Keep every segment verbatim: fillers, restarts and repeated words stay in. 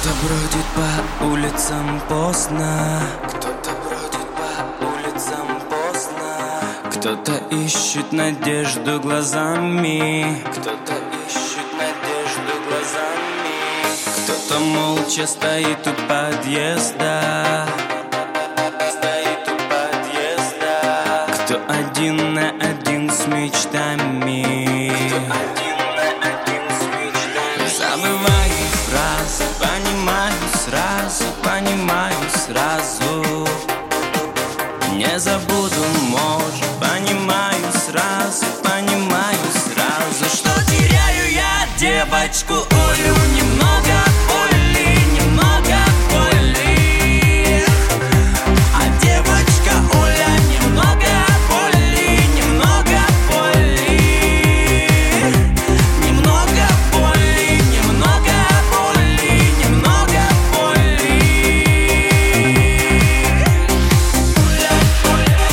Кто-то бродит по улицам поздно, кто-то бродит по улицам поздно, кто-то ищет надежду глазами, кто-то ищет надежду глазами, кто-то молча стоит у подъезда, стоит у подъезда, кто один на один с мечтами, кто один на один с мечтами. Забываю фразы, понимаю сразу, понимаю сразу. Не забуду, может, понимаю сразу, понимаю сразу, что теряю я девочку Олю. Немного боли, немного боли. А девочка Оля, немного боли, немного боли. Немного боли, немного боли, немного боли. Оля, Оля.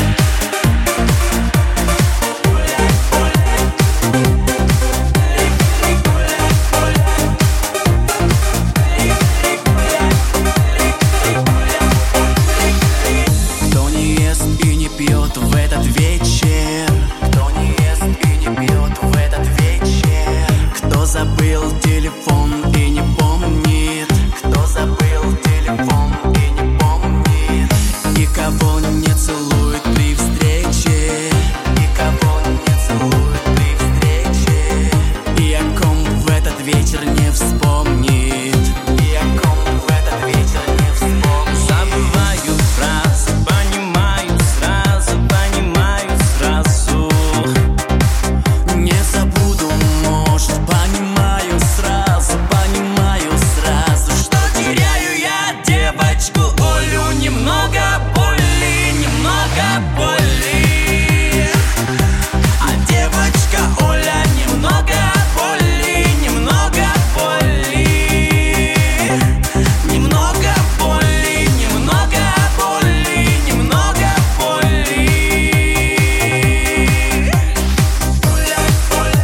Кто не ест и не пьет в этот вечер, кто не ест и не пьет в этот вечер, кто забыл телефон и не помнит, кто забыл телефон и не помнит, и кого не целует при встрече, и кого не целует при встрече, и о ком в этот вечер не вспомнит, и о ком в этот вечер не вспомнит. Забываю фразы, понимаю сразу, понимаю сразу. Не забуду, может, понимаю сразу, понимаю сразу, что теряю я девочку Олю. Немного боли, немного боли. А девочка Оля, немного боли, немного боли. Немного боли, немного боли, немного боли. Оля, Оля.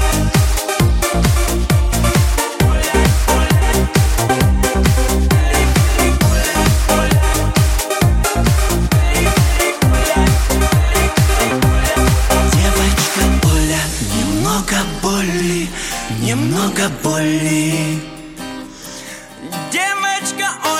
Девочка Оля, немного боли, немного боли. Девочка Оля.